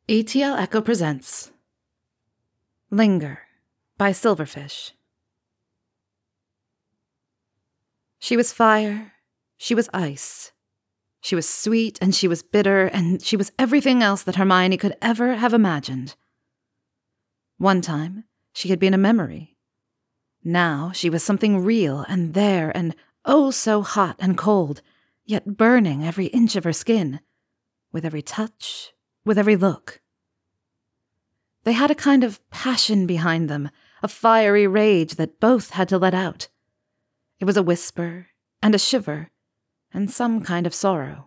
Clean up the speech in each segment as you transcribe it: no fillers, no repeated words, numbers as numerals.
ETL Echo presents Linger by Silverfish. She was fire, she was ice. She was sweet and she was bitter, and she was everything else that Hermione could ever have imagined. One time, she had been a memory. Now she was something real and there and oh so hot and cold, yet burning every inch of her skin, with every touch, with every look. They had a kind of passion behind them, a fiery rage that both had to let out. It was a whisper and a shiver and some kind of sorrow.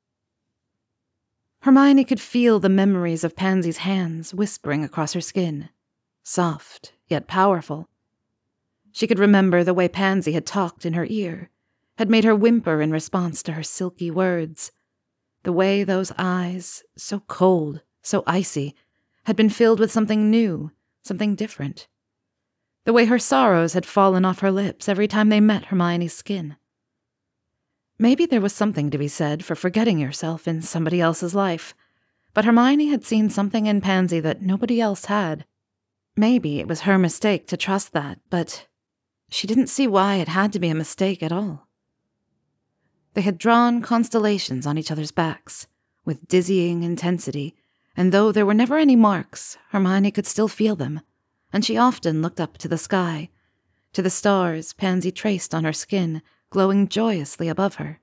Hermione could feel the memories of Pansy's hands whispering across her skin, soft yet powerful. She could remember the way Pansy had talked in her ear, had made her whimper in response to her silky words, the way those eyes, so cold, so icy, had been filled with something new, something different. The way her sorrows had fallen off her lips every time they met Hermione's skin. Maybe there was something to be said for forgetting yourself in somebody else's life, but Hermione had seen something in Pansy that nobody else had. Maybe it was her mistake to trust that, but she didn't see why it had to be a mistake at all. They had drawn constellations on each other's backs, with dizzying intensity, and though there were never any marks, Hermione could still feel them, and she often looked up to the sky, to the stars Pansy traced on her skin, glowing joyously above her.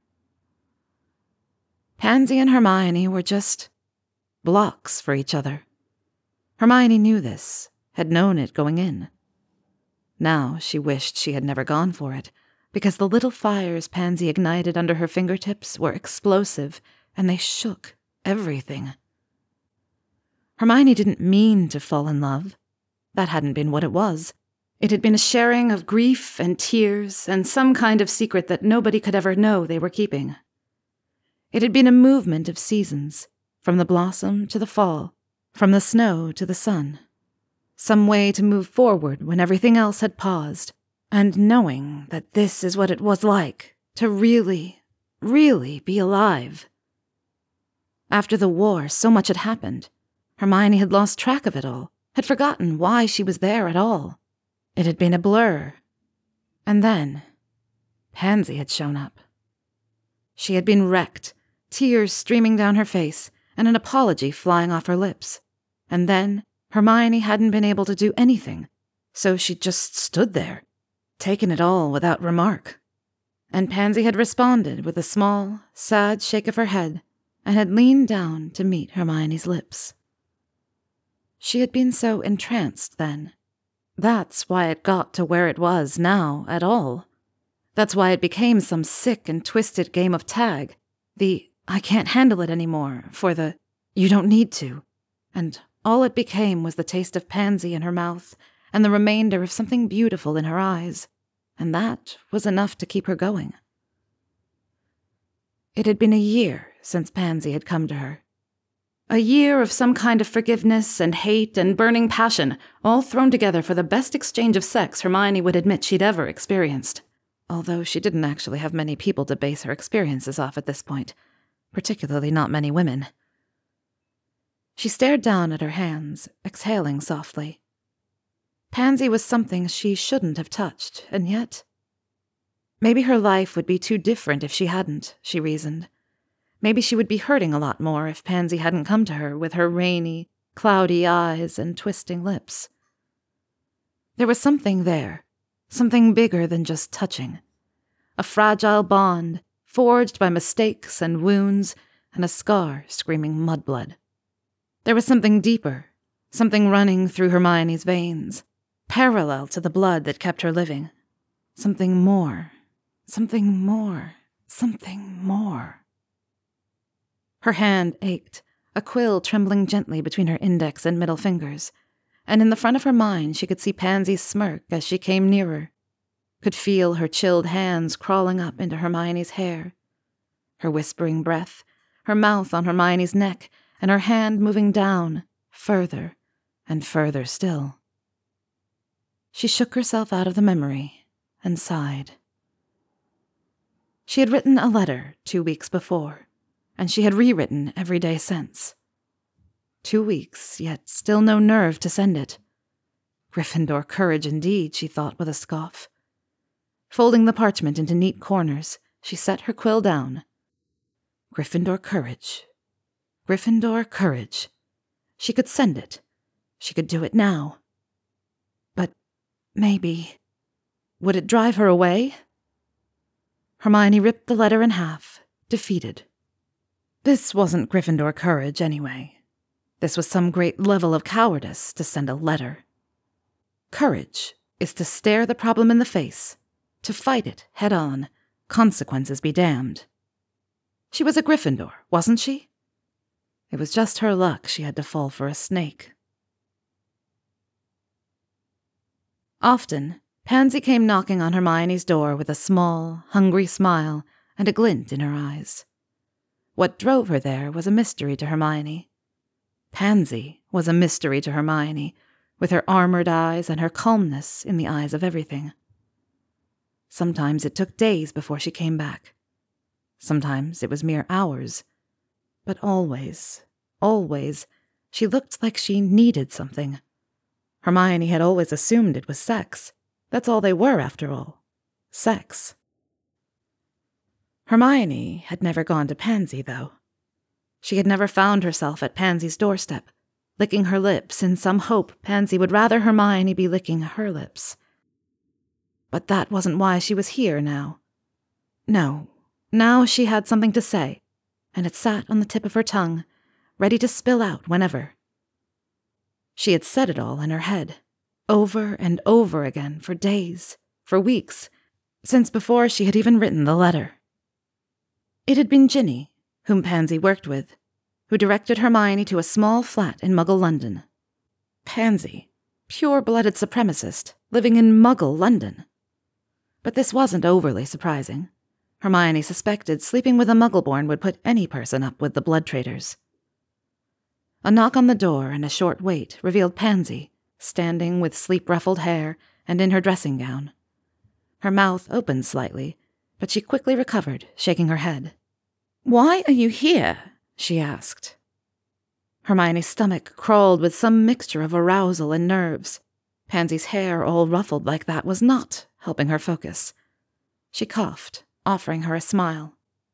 Pansy and Hermione were just blocks for each other. Hermione knew this, had known it going in. Now she wished she had never gone for it, because the little fires Pansy ignited under her fingertips were explosive, and they shook everything. Hermione didn't mean to fall in love. That hadn't been what it was. It had been a sharing of grief and tears and some kind of secret that nobody could ever know they were keeping. It had been a movement of seasons, from the blossom to the fall, from the snow to the sun. Some way to move forward when everything else had paused, and knowing that this is what it was like to really, really be alive. After the war, so much had happened. Hermione had lost track of it all, had forgotten why she was there at all. It had been a blur. And then, Pansy had shown up. She had been wrecked, tears streaming down her face, and an apology flying off her lips. And then, Hermione hadn't been able to do anything, so she just stood there, taken it all without remark. And Pansy had responded with a small, sad shake of her head, and had leaned down to meet Hermione's lips. She had been so entranced then. That's why it got to where it was now at all. That's why it became some sick and twisted game of tag. The I can't handle it anymore for the you don't need to. And all it became was the taste of Pansy in her mouth and the remainder of something beautiful in her eyes. And that was enough to keep her going. It had been a year since Pansy had come to her. A year of some kind of forgiveness and hate and burning passion, all thrown together for the best exchange of sex Hermione would admit she'd ever experienced. Although she didn't actually have many people to base her experiences off at this point, particularly not many women. She stared down at her hands, exhaling softly. Pansy was something she shouldn't have touched, and yet... Maybe her life would be too different if she hadn't, she reasoned. Maybe she would be hurting a lot more if Pansy hadn't come to her with her rainy, cloudy eyes and twisting lips. There was something there, something bigger than just touching. A fragile bond, forged by mistakes and wounds, and a scar screaming mudblood. There was something deeper, something running through Hermione's veins, parallel to the blood that kept her living. Something more, something more, something more. Her hand ached, a quill trembling gently between her index and middle fingers, and in the front of her mind she could see Pansy's smirk as she came nearer, could feel her chilled hands crawling up into Hermione's hair, her whispering breath, her mouth on Hermione's neck, and her hand moving down, further and further still. She shook herself out of the memory and sighed. She had written a letter 2 weeks before, and she had rewritten every day since. 2 weeks, yet still no nerve to send it. Gryffindor courage indeed, she thought with a scoff. Folding the parchment into neat corners, she set her quill down. Gryffindor courage. Gryffindor courage. She could send it. She could do it now. But maybe... would it drive her away? Hermione ripped the letter in half, defeated. This wasn't Gryffindor courage, anyway. This was some great level of cowardice to send a letter. Courage is to stare the problem in the face, to fight it head on, consequences be damned. She was a Gryffindor, wasn't she? It was just her luck she had to fall for a snake. Often, Pansy came knocking on Hermione's door with a small, hungry smile and a glint in her eyes. What drove her there was a mystery to Hermione. Pansy was a mystery to Hermione, with her armored eyes and her calmness in the eyes of everything. Sometimes it took days before she came back. Sometimes it was mere hours. But always, she looked like she needed something. Hermione had always assumed it was sex. That's all they were, after all. Sex. Hermione had never gone to Pansy, though. She had never found herself at Pansy's doorstep, licking her lips in some hope Pansy would rather Hermione be licking her lips. But that wasn't why she was here now. No, now she had something to say, and it sat on the tip of her tongue, ready to spill out whenever. She had said it all in her head, over and over again for days, for weeks, since before she had even written the letter. It had been Ginny, whom Pansy worked with, who directed Hermione to a small flat in Muggle London. Pansy, pure-blooded supremacist, living in Muggle London. But this wasn't overly surprising. Hermione suspected sleeping with a Muggleborn would put any person up with the blood traitors. A knock on the door and a short wait revealed Pansy, standing with sleep-ruffled hair and in her dressing gown. Her mouth opened slightly, but she quickly recovered, shaking her head. "Why are you here?" she asked. Hermione's stomach crawled with some mixture of arousal and nerves. Pansy's hair all ruffled like that was not helping her focus. She coughed, offering her a smile.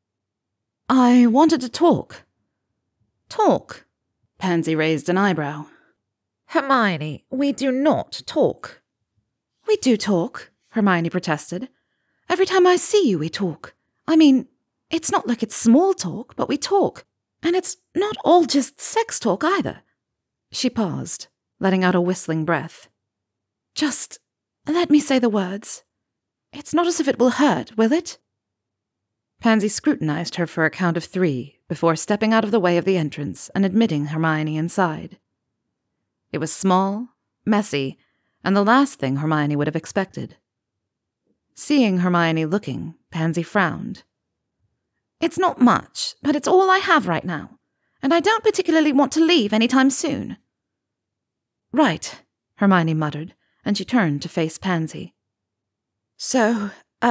"I wanted to talk." "Talk?" Pansy raised an eyebrow. "Hermione, we do not talk." "We do talk," Hermione protested. "Every time I see you, we talk. I mean, it's not like it's small talk, but we talk. And it's not all just sex talk either." She paused, letting out a whistling breath. "Just let me say the words. It's not as if it will hurt, will it?" Pansy scrutinized her for a count of 3 before stepping out of the way of the entrance and admitting Hermione inside. It was small, messy, and the last thing Hermione would have expected. Seeing Hermione looking, Pansy frowned. "It's not much, but it's all I have right now, and I don't particularly want to leave any time soon." "Right," Hermione muttered, and she turned to face Pansy. "So,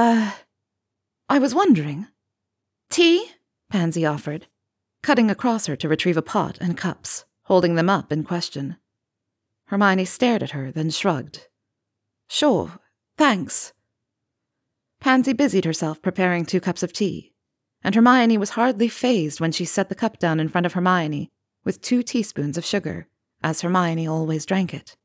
I was wondering." "Tea?" Pansy offered, cutting across her to retrieve a pot and cups, holding them up in question. Hermione stared at her, then shrugged. "Sure, thanks." Pansy busied herself preparing 2 cups of tea, and Hermione was hardly fazed when she set the cup down in front of Hermione with 2 teaspoons of sugar, as Hermione always drank it.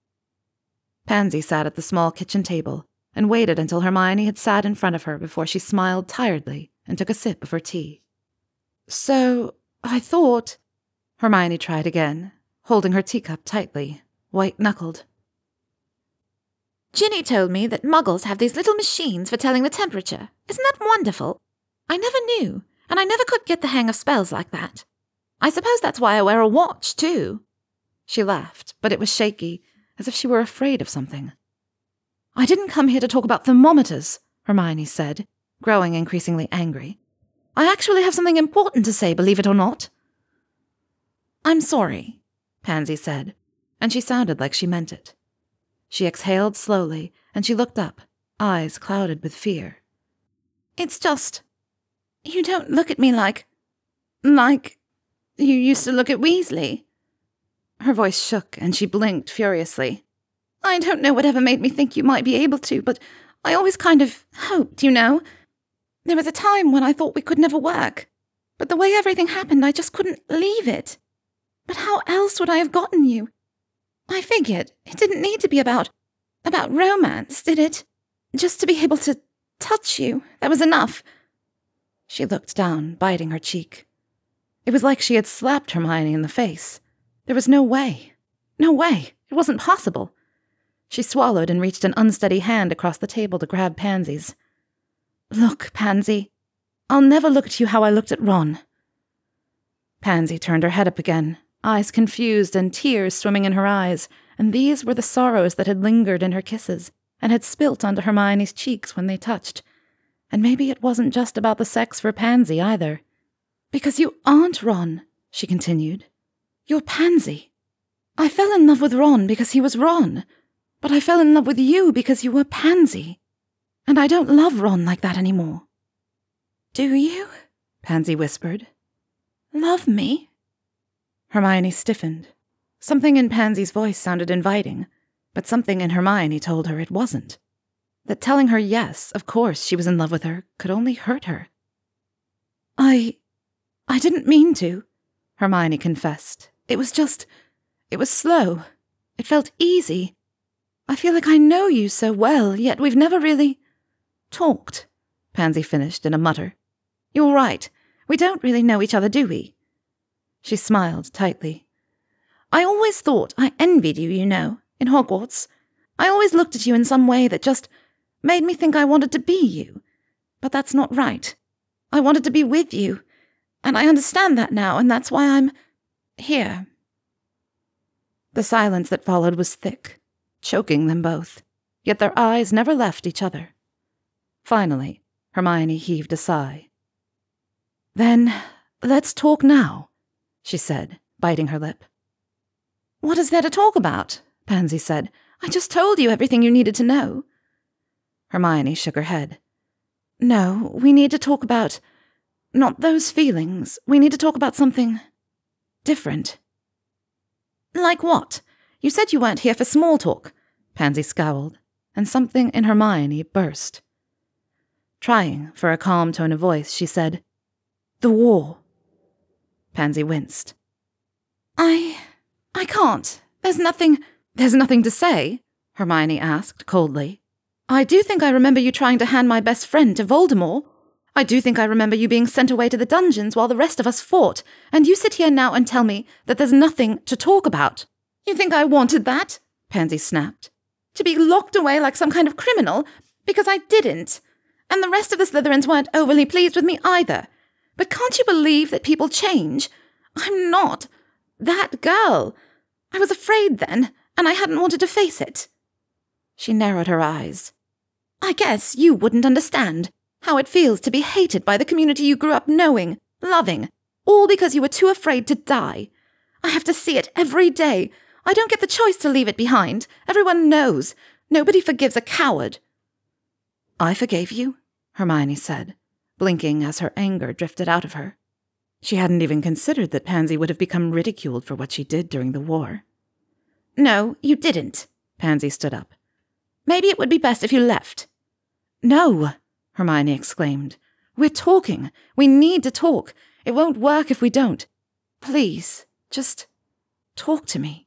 Pansy sat at the small kitchen table and waited until Hermione had sat in front of her before she smiled tiredly and took a sip of her tea. "So, I thought—" Hermione tried again, holding her teacup tightly, white-knuckled. "Ginny told me that Muggles have these little machines for telling the temperature. Isn't that wonderful? I never knew, and I never could get the hang of spells like that. I suppose that's why I wear a watch, too." She laughed, but it was shaky, as if she were afraid of something. "I didn't come here to talk about thermometers," Hermione said, growing increasingly angry. "I actually have something important to say, believe it or not." "I'm sorry," Pansy said, and she sounded like she meant it. She exhaled slowly, and she looked up, eyes clouded with fear. "It's just, you don't look at me like you used to look at Weasley." Her voice shook, and she blinked furiously. "I don't know whatever made me think you might be able to, but I always kind of hoped, you know. There was a time when I thought we could never work, but the way everything happened, I just couldn't leave it. But how else would I have gotten you? I figured it didn't need to be about romance, did it? Just to be able to touch you, that was enough." She looked down, biting her cheek. It was like she had slapped Hermione in the face. There was no way. No way. It wasn't possible. She swallowed and reached an unsteady hand across the table to grab Pansy's. "Look, Pansy, I'll never look at you how I looked at Ron." Pansy turned her head up again, eyes confused and tears swimming in her eyes, and these were the sorrows that had lingered in her kisses and had spilt onto Hermione's cheeks when they touched. And maybe it wasn't just about the sex for Pansy either. "Because you aren't Ron," she continued. "You're Pansy. I fell in love with Ron because he was Ron, but I fell in love with you because you were Pansy. And I don't love Ron like that anymore." "Do you?" Pansy whispered. "Love me?" Hermione stiffened. Something in Pansy's voice sounded inviting, but something in Hermione told her it wasn't. That telling her yes, of course she was in love with her, could only hurt her. I didn't mean to," Hermione confessed. It was slow. It felt easy. I feel like I know you so well, yet we've never really talked," Pansy finished in a mutter. "You're right. We don't really know each other, do we?" She smiled tightly. "I always thought I envied you, you know, in Hogwarts. I always looked at you in some way that just made me think I wanted to be you. But that's not right. I wanted to be with you, and I understand that now, and that's why I'm here." The silence that followed was thick, choking them both, yet their eyes never left each other. Finally, Hermione heaved a sigh. "Then let's talk now," she said, biting her lip. "What is there to talk about?" Pansy said. "I just told you everything you needed to know." Hermione shook her head. "No, we need to talk about not those feelings. We need to talk about something different." "Like what? You said you weren't here for small talk." Pansy scowled, and something in Hermione burst. Trying for a calm tone of voice, she said, "The war." Pansy winced. I can't. There's nothing to say?" Hermione asked coldly. "I do think I remember you trying to hand my best friend to Voldemort. I do think I remember you being sent away to the dungeons while the rest of us fought, and you sit here now and tell me that there's nothing to talk about. You think I wanted that?" Pansy snapped. "To be locked away like some kind of criminal? Because I didn't. And the rest of the Slytherins weren't overly pleased with me either. But can't you believe that people change? I'm not that girl. I was afraid then, and I hadn't wanted to face it." She narrowed her eyes. "I guess you wouldn't understand how it feels to be hated by the community you grew up knowing, loving, all because you were too afraid to die. I have to see it every day. I don't get the choice to leave it behind. Everyone knows. Nobody forgives a coward." "I forgave you," Hermione said, blinking as her anger drifted out of her. She hadn't even considered that Pansy would have become ridiculed for what she did during the war. "No, you didn't." Pansy stood up. "Maybe it would be best if you left." "No," Hermione exclaimed. "We're talking. We need to talk. It won't work if we don't. Please, just talk to me."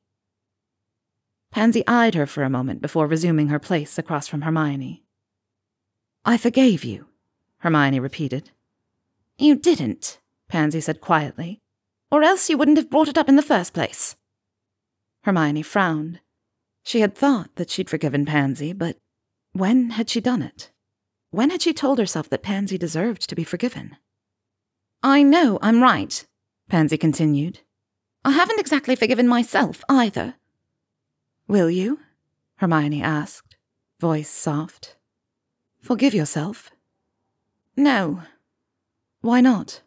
Pansy eyed her for a moment before resuming her place across from Hermione. "I forgave you," Hermione repeated. "You didn't," Pansy said quietly, "or else you wouldn't have brought it up in the first place." Hermione frowned. She had thought that she'd forgiven Pansy, but when had she done it? When had she told herself that Pansy deserved to be forgiven? "I know I'm right," Pansy continued. "I haven't exactly forgiven myself either." "Will you?" Hermione asked, voice soft. "Forgive yourself?" "No." "Why not?"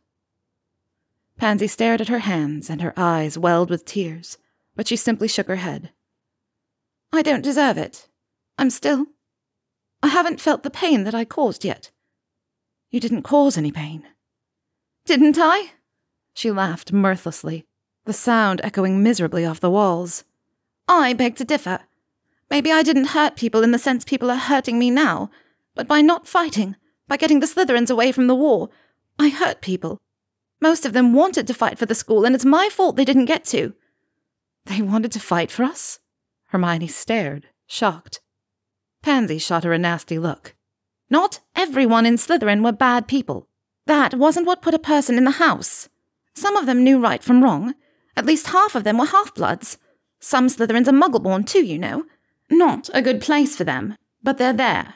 Pansy stared at her hands, and her eyes welled with tears, but she simply shook her head. "I don't deserve it. I haven't felt the pain that I caused yet." "You didn't cause any pain." "Didn't I?" She laughed mirthlessly, the sound echoing miserably off the walls. I beg to differ. Maybe I didn't hurt people in the sense people are hurting me now, but by not fighting, by getting the Slytherins away from the war, I hurt people. Most of them wanted to fight for the school, and it's my fault they didn't get to. They wanted to fight for us? Hermione stared, shocked. Pansy shot her a nasty look. Not everyone in Slytherin were bad people. That wasn't what put a person in the house. Some of them knew right from wrong. At least half of them were half-bloods. Some Slytherins are muggle-born too, you know. Not a good place for them, but they're there.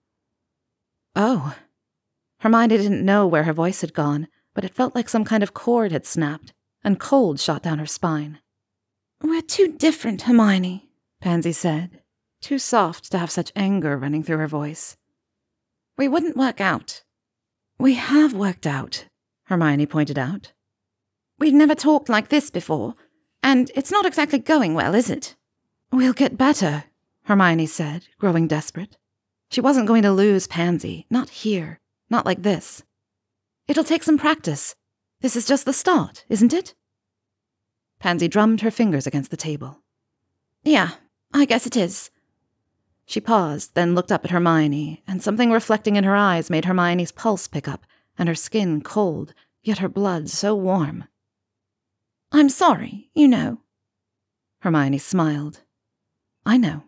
Oh. Hermione didn't know where her voice had gone, but it felt like some kind of cord had snapped, and cold shot down her spine. We're too different, Hermione, Pansy said, too soft to have such anger running through her voice. We wouldn't work out. We have worked out, Hermione pointed out. We've never talked like this before, and it's not exactly going well, is it? We'll get better, Hermione said, growing desperate. She wasn't going to lose Pansy, not here, not like this. It'll take some practice. This is just the start, isn't it? Pansy drummed her fingers against the table. Yeah, I guess it is. She paused, then looked up at Hermione, and something reflecting in her eyes made Hermione's pulse pick up, and her skin cold, yet her blood so warm. I'm sorry, you know. Hermione smiled. I know.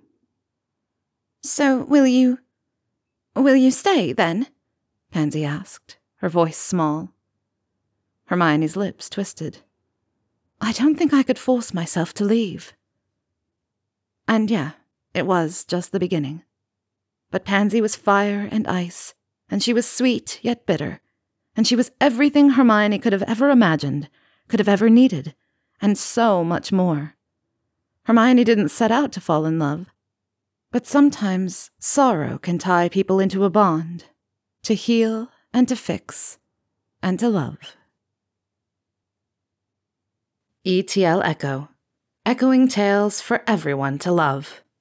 So will you stay, then? Pansy asked, her voice small. Hermione's lips twisted. I don't think I could force myself to leave. And yeah, it was just the beginning. But Pansy was fire and ice, and she was sweet yet bitter, and she was everything Hermione could have ever imagined, could have ever needed, and so much more. Hermione didn't set out to fall in love, but sometimes sorrow can tie people into a bond, to heal and to fix and to love. ETL Echo, echoing tales for everyone to love.